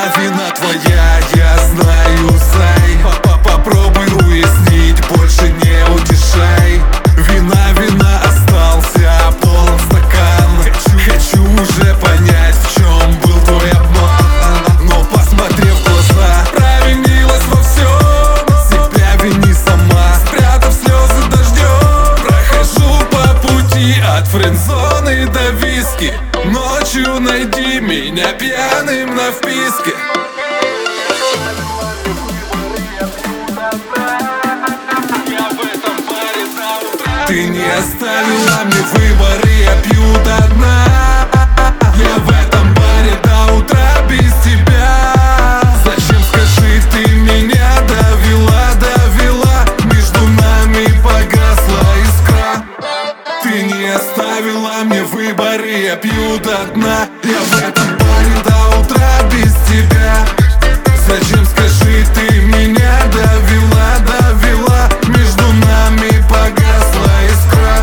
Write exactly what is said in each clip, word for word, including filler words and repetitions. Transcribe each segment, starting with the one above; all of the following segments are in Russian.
Вина, вина твоя, я знаю, зай. Папа, попробуй уяснить, больше не утешай. Вина, вина, остался полон стакан. Хочу, хочу уже понять, в чем был твой обман. Но посмотри в глаза, провинилась во всем. Себя вини сама, спрятав слезы дождем. Прохожу по пути от френдзоны до виски. Ночью найди меня пьяным на вписке. Ты не оставила мне выбор, и я пью до дна. Я в этом баре до утра без тебя. Зачем, скажи, ты меня довела, довела? Между нами погасла искра. Ты не оставила мне выбор, и я пью до дна. Я в этом баре до утра без тебя. Зачем, скажи, ты меня довела, довела? Между нами погасла искра.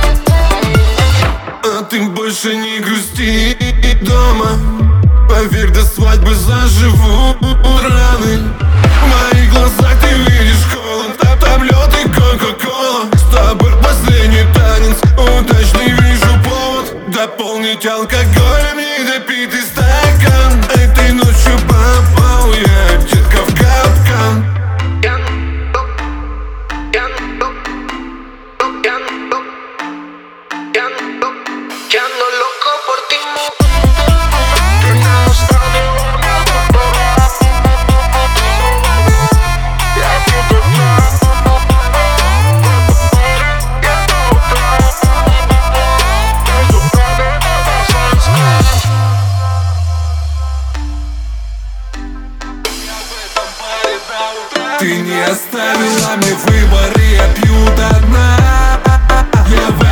А ты больше не грусти дома. Поверь, до свадьбы заживут раны. В моих глазах ты видишь холод, а там лед и кока-кола. С тобой последний танец, удачный вижу повод дополнить алкоголем недопитый стакан. Этой ночью попал я, детка, в капкан. Ya ando loco por ti. Ты не оставила мне выбор, и я пью до дна. Я в